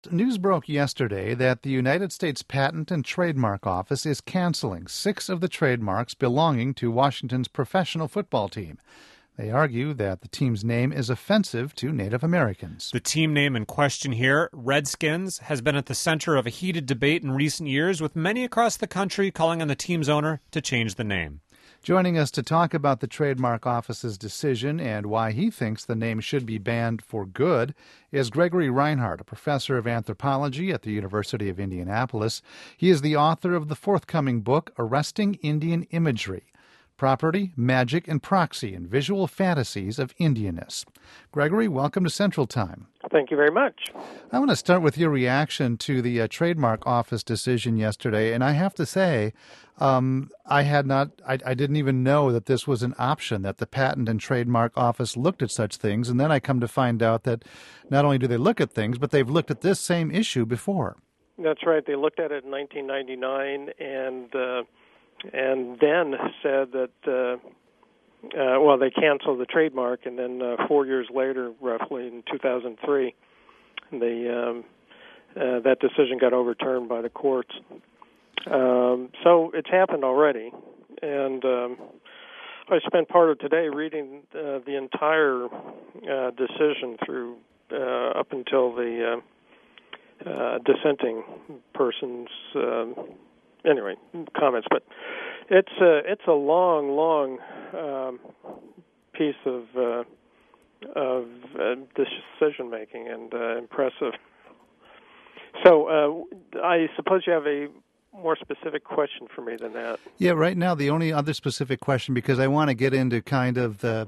News broke yesterday that the United States Patent and Trademark Office is canceling 6 of the trademarks belonging to Washington's professional football team. They argue that the team's name is offensive to Native Americans. The team name in question here, Redskins, has been at the center of a heated debate in recent years, with many across the country calling on the team's owner to change the name. Joining us to talk about the Trademark Office's decision and why he thinks the name should be banned for good is Gregory Reinhardt, a professor of anthropology at the University of Indianapolis. He is the author of the forthcoming book, Arresting Indian Imagery: Property, Magic, and Proxy in Visual Fantasies of Indianness. Gregory, welcome to Central Time. Thank you very much. I want to start with your reaction to the Trademark Office decision yesterday, and I have to say, I didn't even know that this was an option, that the Patent and Trademark Office looked at such things, and then I come to find out that not only do they look at things, but they've looked at this same issue before. That's right. They looked at it in 1999 and then said that, they canceled the trademark, and then 4 years later, roughly in 2003, that decision got overturned by the courts. So it's happened already, and I spent part of today reading the entire decision through up until the dissenting person's comments. But it's a long piece of decision making and impressive. So I suppose you have a more specific question for me than that. Yeah, right now the only other specific question, because I want to get into kind of the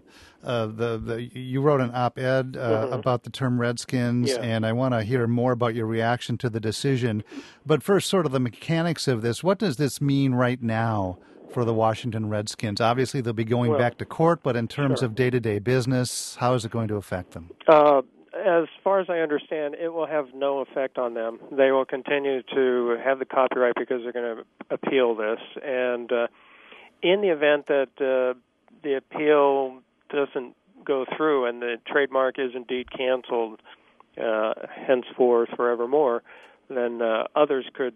you wrote an op-ed about the term Redskins, and I want to hear more about your reaction to the decision. But first, sort of the mechanics of this. What does this mean right now for the Washington Redskins? Obviously, they'll be going back to court, but in terms of day-to-day business, how is it going to affect them? As far as I understand, it will have no effect on them. They will continue to have the copyright because they're going to appeal this. And in the event that the appeal doesn't go through and the trademark is indeed canceled henceforth forevermore, then others could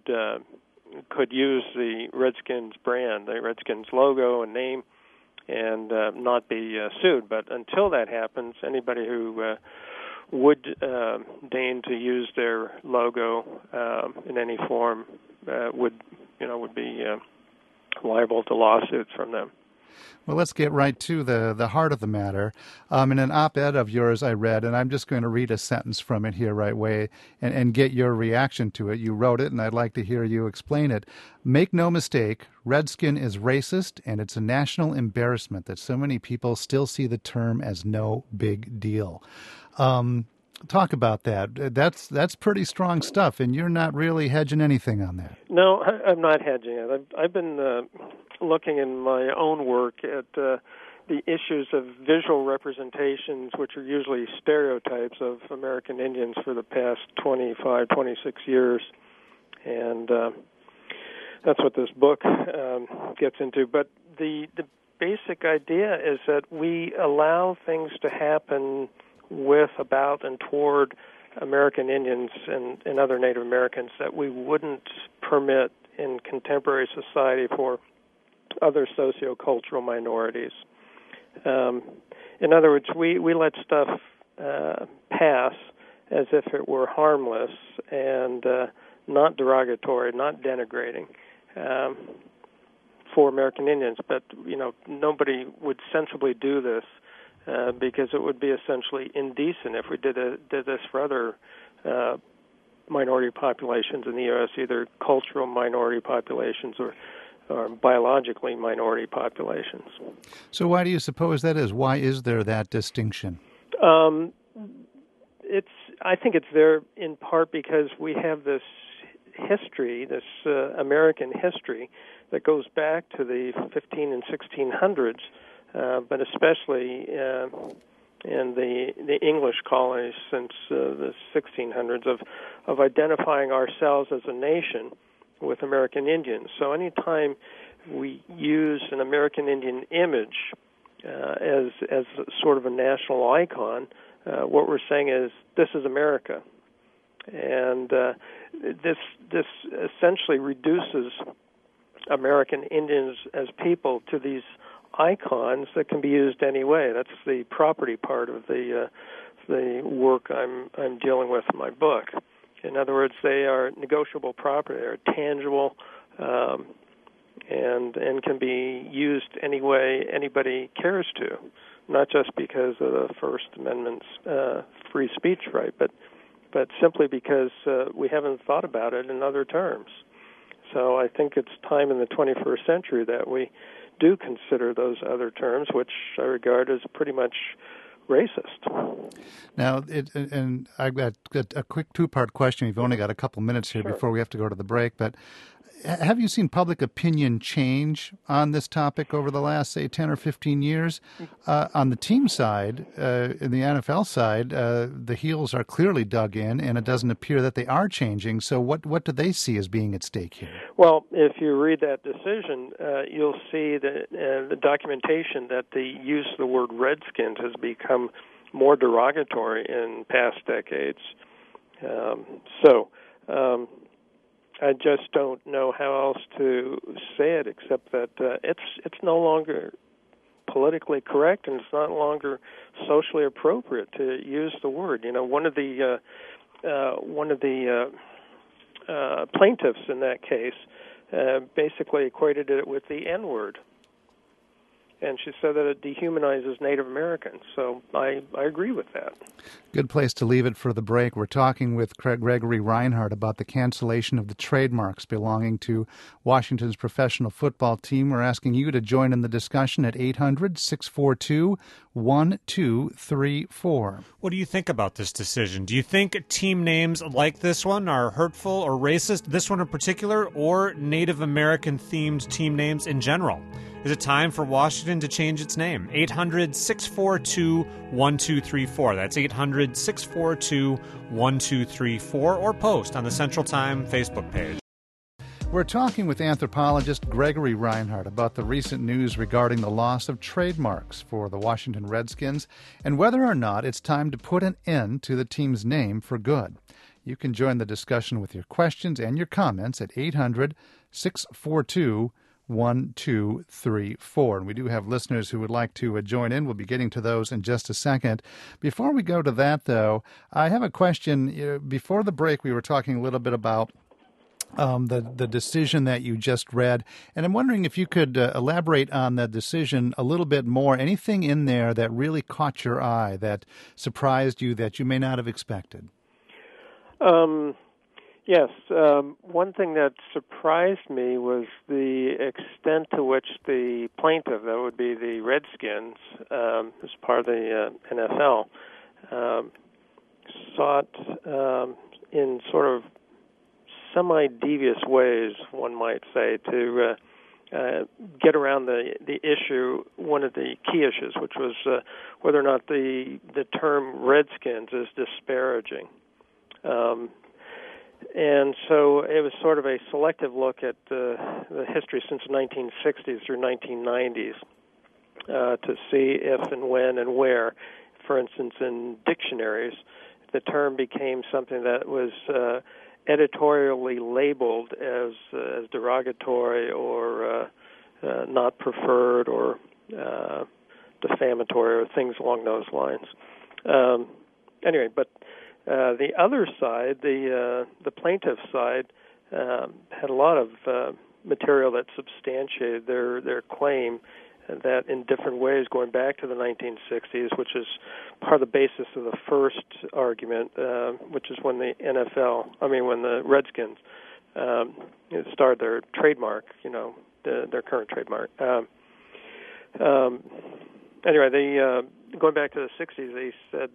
use the Redskins brand, the Redskins logo and name, and not be sued. But until that happens, anybody who would deign to use their logo in any form would be liable to lawsuits from them. Well, let's get right to the heart of the matter. In an op-ed of yours I read, and I'm just going to read a sentence from it here right away and get your reaction to it. You wrote it, and I'd like to hear you explain it. Make no mistake, Redskin is racist, and it's a national embarrassment that so many people still see the term as no big deal. Talk about that. That's pretty strong stuff, and you're not really hedging anything on that. No, I'm not hedging it. I've been looking in my own work at the issues of visual representations, which are usually stereotypes of American Indians for the past 25, 26 years, and that's what this book gets into. But the basic idea is that we allow things to happen with, about, and toward American Indians and other Native Americans that we wouldn't permit in contemporary society for other sociocultural minorities. In other words, we let stuff pass as if it were harmless and not derogatory, not denigrating for American Indians. But, nobody would sensibly do this because it would be essentially indecent if we did this for other minority populations in the U.S., either cultural minority populations or biologically minority populations. So why do you suppose that is? Why is there that distinction? I think it's there in part because we have this history, this American history that goes back to the 15 and 1600s, but especially in the English colonies since the 1600s of identifying ourselves as a nation with American Indians. So anytime we use an American Indian image as sort of a national icon, what we're saying is this is America. And this essentially reduces American Indians as people to these icons that can be used anyway. That's the property part of the work I'm dealing with in my book. In other words, they are negotiable property. They're tangible, and can be used any way anybody cares to, not just because of the First Amendment's free speech right, but simply because we haven't thought about it in other terms. So I think it's time in the 21st century that we do consider those other terms, which I regard as pretty much racist. Now, and I've got a quick two-part question. We've only got a couple minutes here before we have to go to the break, but have you seen public opinion change on this topic over the last, say, 10 or 15 years? On the team side, in the NFL side, the heels are clearly dug in, and it doesn't appear that they are changing. So what do they see as being at stake here? Well, if you read that decision, you'll see that the documentation that the use of the word Redskins has become more derogatory in past decades. I just don't know how else to say it except that it's no longer politically correct, and it's not longer socially appropriate to use the word. You know, one of the plaintiffs in that case basically equated it with the N-word, and she said that it dehumanizes Native Americans. So I agree with that. Good place to leave it for the break. We're talking with Gregory Reinhardt about the cancellation of the trademarks belonging to Washington's professional football team. We're asking you to join in the discussion at 800-642-1234. What do you think about this decision? Do you think team names like this one are hurtful or racist, this one in particular, or Native American-themed team names in general? Is it time for Washington to change its name? 800-642-1234. That's 800-642-1234, or post on the Central Time Facebook page. We're talking with anthropologist Gregory Reinhardt about the recent news regarding the loss of trademarks for the Washington Redskins and whether or not it's time to put an end to the team's name for good. You can join the discussion with your questions and your comments at 800-642-1234. And we do have listeners who would like to join in. We'll be getting to those in just a second. Before we go to that, though, I have a question. Before the break, we were talking a little bit about the decision that you just read, and I'm wondering if you could elaborate on the decision a little bit more. Anything in there that really caught your eye, that surprised you, that you may not have expected? Yes. One thing that surprised me was the extent to which the plaintiff, that would be the Redskins, as part of the NFL, sought in sort of semi-devious ways, one might say, to get around the issue, one of the key issues, which was whether or not the term Redskins is disparaging. And so it was sort of a selective look at the history since the 1960s through 1990s to see if and when and where, for instance, in dictionaries, the term became something that was editorially labeled as derogatory or not preferred or defamatory or things along those lines. Anyway, but the other side, the plaintiff's side, had a lot of material that substantiated their claim that in different ways, going back to the 1960s, which is part of the basis of the first argument, which is when the Redskins started their trademark, their current trademark. Anyway, going back to the 60s, they said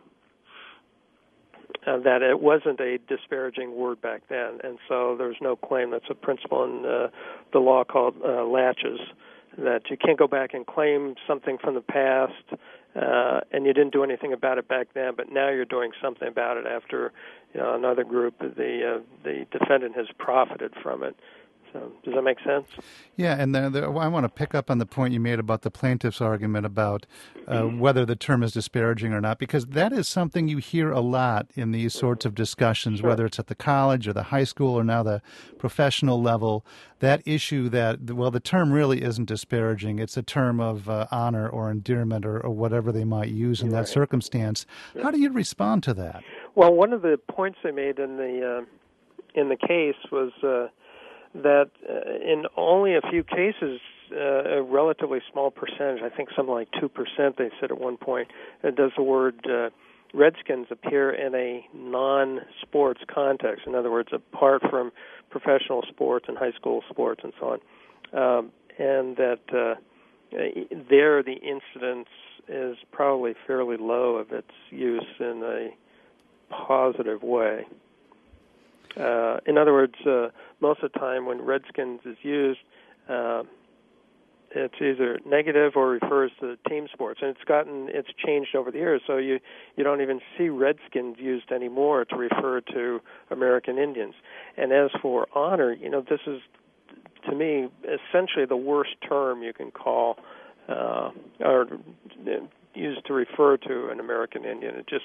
that it wasn't a disparaging word back then, and so there's no claim. That's a principle in the law called laches, that you can't go back and claim something from the past, and you didn't do anything about it back then, but now you're doing something about it after another group, the defendant has profited from it. Does that make sense? Yeah, and I want to pick up on the point you made about the plaintiff's argument about whether the term is disparaging or not, because that is something you hear a lot in these sorts of discussions, Sure. whether it's at the college or the high school or now the professional level, that issue that, well, the term really isn't disparaging. It's a term of honor or endearment or whatever they might use in that circumstance. Yeah. How do you respond to that? Well, one of the points they made in the case was that in only a few cases, a relatively small percentage, I think something like 2%, they said at one point, does the word Redskins appear in a non-sports context. In other words, apart from professional sports and high school sports and so on. And that there the incidence is probably fairly low of its use in a positive way. In other words, most of the time when Redskins is used, it's either negative or refers to team sports, and it's changed over the years. So you don't even see Redskins used anymore to refer to American Indians. And as for honor, this is, to me, essentially the worst term you can call or use to refer to an American Indian. It just,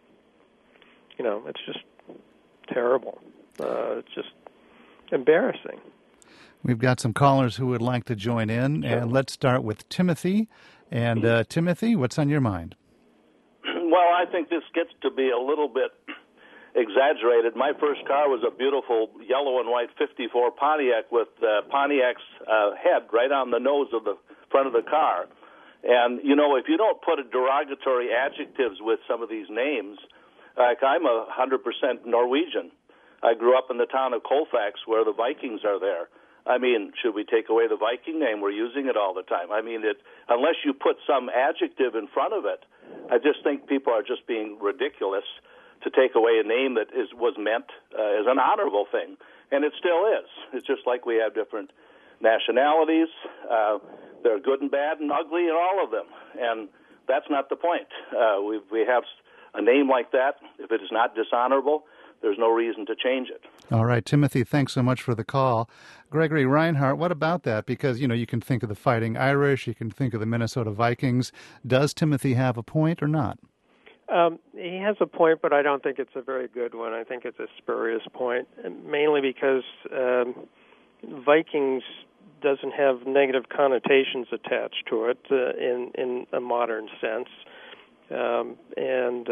it's just terrible. It's just embarrassing. We've got some callers who would like to join in, and let's start with Timothy. And Timothy, what's on your mind? Well, I think this gets to be a little bit exaggerated. My first car was a beautiful yellow and white 54 Pontiac with Pontiac's head right on the nose of the front of the car. And, if you don't put derogatory adjectives with some of these names, like I'm 100% Norwegian. I grew up in the town of Colfax where the Vikings are there. I mean, should we take away the Viking name? We're using it all the time. I mean, unless you put some adjective in front of it, I just think people are just being ridiculous to take away a name that was meant as an honorable thing. And it still is. It's just like we have different nationalities. They're good and bad and ugly and all of them. And that's not the point. We have a name like that. If it is not dishonorable, there's no reason to change it. All right, Timothy, thanks so much for the call. Gregory Reinhardt, what about that? Because, you can think of the Fighting Irish, you can think of the Minnesota Vikings. Does Timothy have a point or not? He has a point, but I don't think it's a very good one. I think it's a spurious point, mainly because Vikings doesn't have negative connotations attached to it in a modern sense. And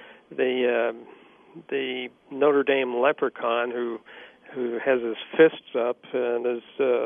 the Notre Dame leprechaun who has his fists up and is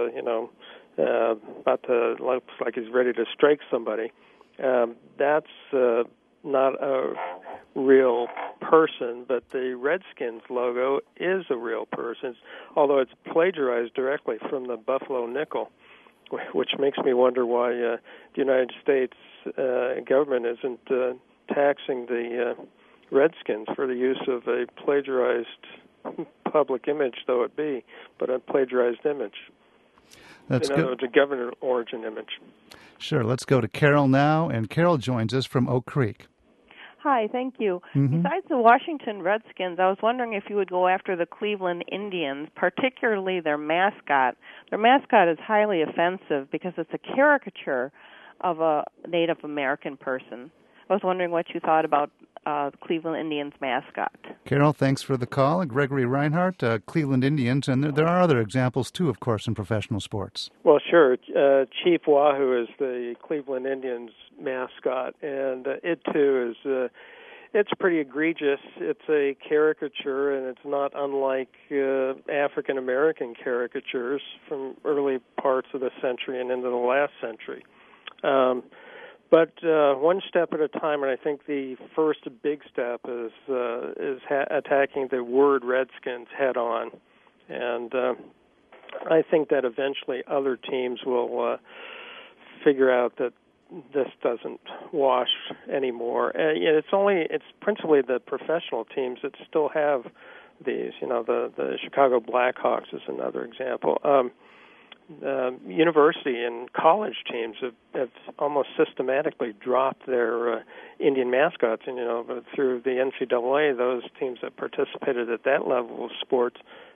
about to, looks like he's ready to strike somebody. That's not a real person, but the Redskins logo is a real person, although it's plagiarized directly from the Buffalo nickel, which makes me wonder why the United States government isn't taxing the Redskins for the use of a plagiarized public image, though it be, but a plagiarized image. That's in other words, a government origin image. Sure. Let's go to Carol now, and Carol joins us from Oak Creek. Hi, thank you. Mm-hmm. Besides the Washington Redskins, I was wondering if you would go after the Cleveland Indians, particularly their mascot. Their mascot is highly offensive because it's a caricature of a Native American person. I was wondering what you thought about the Cleveland Indians mascot. Carol, thanks for the call. Gregory Reinhardt, Cleveland Indians, and there are other examples, too, of course, in professional sports. Well, sure. Chief Wahoo is the Cleveland Indians mascot, and it, too, is it's pretty egregious. It's a caricature, and it's not unlike African-American caricatures from early parts of the century and into the last century. But one step at a time, and I think the first big step is attacking the word Redskins head on, and I think that eventually other teams will figure out that this doesn't wash anymore. It's principally the professional teams that still have these. The Chicago Blackhawks is another example. University and college teams have almost systematically dropped their Indian mascots, and through the NCAA, those teams that participated at that level of sports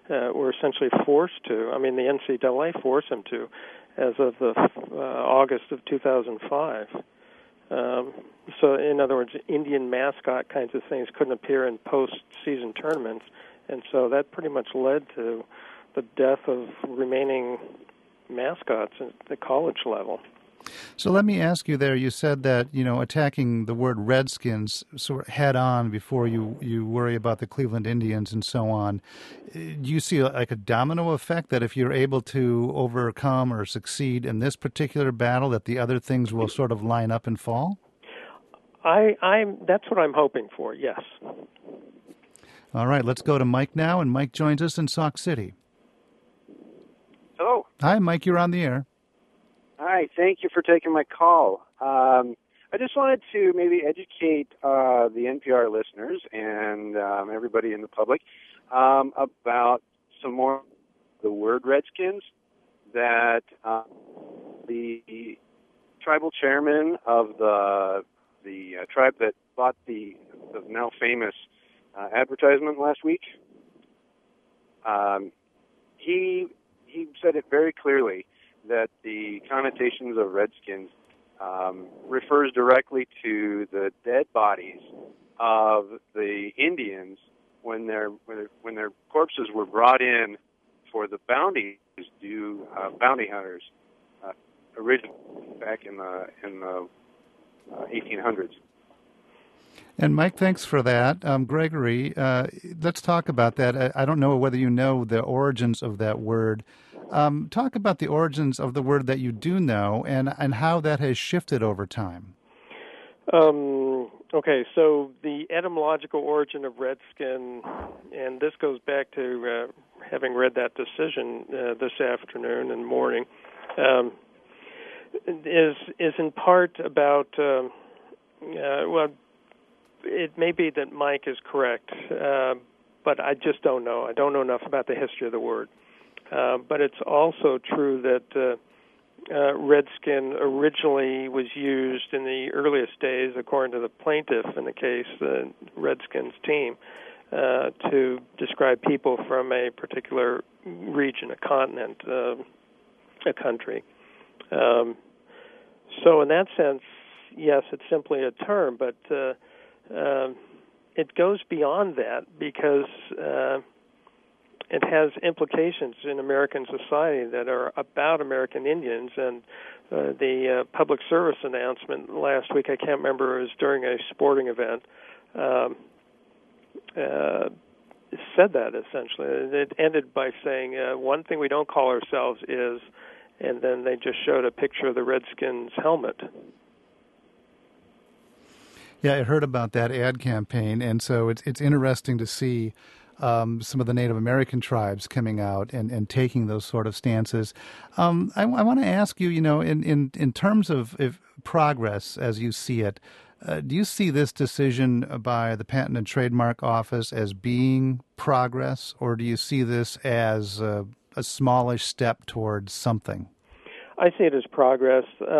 were essentially forced to. I mean, the NCAA forced them to, as of the August of 2005. So, in other words, Indian mascot kinds of things couldn't appear in post-season tournaments, and so that pretty much led to the death of remaining mascots at the college level. So let me ask you there, you said that, attacking the word Redskins sort of head on before you worry about the Cleveland Indians and so on. Do you see like a domino effect that if you're able to overcome or succeed in this particular battle, that the other things will sort of line up and fall? That's what I'm hoping for, yes. All right, let's go to Mike now, and Mike joins us in Sauk City. Hello. Hi, Mike, you're on the air. Hi, thank you for taking my call. I just wanted to maybe educate the NPR listeners and everybody in the public about some more of the word Redskins, that the tribal chairman of the tribe that bought the now famous advertisement last week, he said it very clearly that the connotations of Redskins refers directly to the dead bodies of the Indians when their corpses were brought in for the bounties due bounty hunters originally back in the 1800s. And Mike, thanks for that. Gregory, let's talk about that. I don't know whether you know the origins of that word. Talk about the origins of the word that you do know and how that has shifted over time. Okay, so the etymological origin of Redskin, and this goes back to having read that decision this afternoon and morning, is in part about, well, it may be that Mike is correct, but I just don't know. I don't know enough about the history of the word. But it's also true that Redskin originally was used in the earliest days, according to the plaintiff in the case, the Redskins team, to describe people from a particular region, a continent, a country. So in that sense, yes, it's simply a term, but it goes beyond that because it has implications in American society that are about American Indians. And the public service announcement last week, I can't remember, it was during a sporting event, said that essentially. It ended by saying, one thing we don't call ourselves is, and then they just showed a picture of the Redskins helmet. Yeah, I heard about that ad campaign, and so it's interesting to see some of the Native American tribes coming out and taking those sort of stances. I want to ask you, in terms of progress as you see it, do you see this decision by the Patent and Trademark Office as being progress, or do you see this as a smallish step towards something? I see it as progress.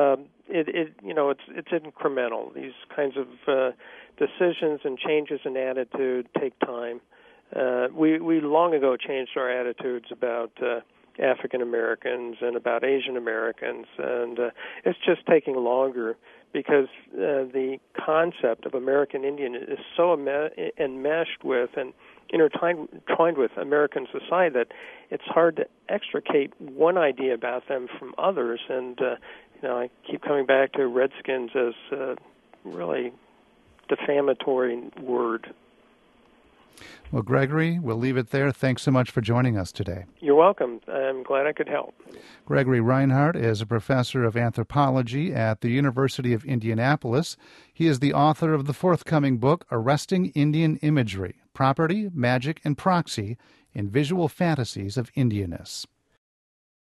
It's incremental. These kinds of decisions and changes in attitude take time. We long ago changed our attitudes about African Americans and about Asian Americans, and it's just taking longer because the concept of American Indian is so enmeshed with and intertwined with American society that it's hard to extricate one idea about them from others. And I keep coming back to Redskins as a really defamatory word. Well, Gregory, we'll leave it there. Thanks so much for joining us today. You're welcome. I'm glad I could help. Gregory Reinhardt is a professor of anthropology at the University of Indianapolis. He is the author of the forthcoming book, Arresting Indian Imagery, Property, Magic, and Proxy in Visual Fantasies of Indianness.